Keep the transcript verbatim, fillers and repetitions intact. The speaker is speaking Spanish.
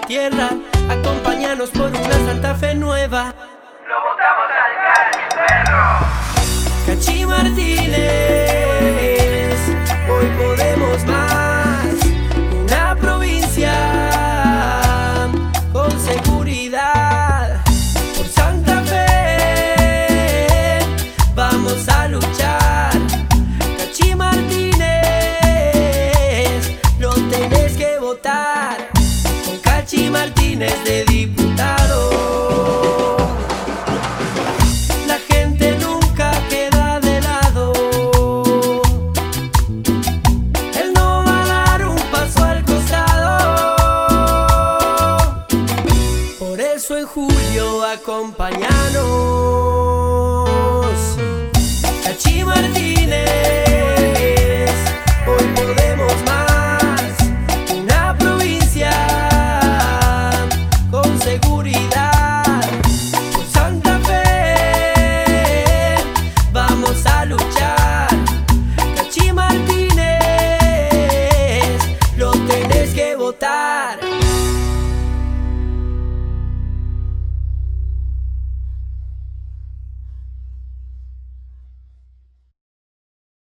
tierra. Acompáñanos por una Santa Fe nueva. Lo votamos al Cachi, perro. Cachi Martínez, hoy podemos más. Una provincia con seguridad. Por Santa Fe vamos a luchar. Cachi Martínez, lo tenés que votar. Con Cachi Martínez de diputado. La gente nunca queda de lado. Él no va a dar un paso al costado. Por eso en julio acompáñanos. Cachi Martínez.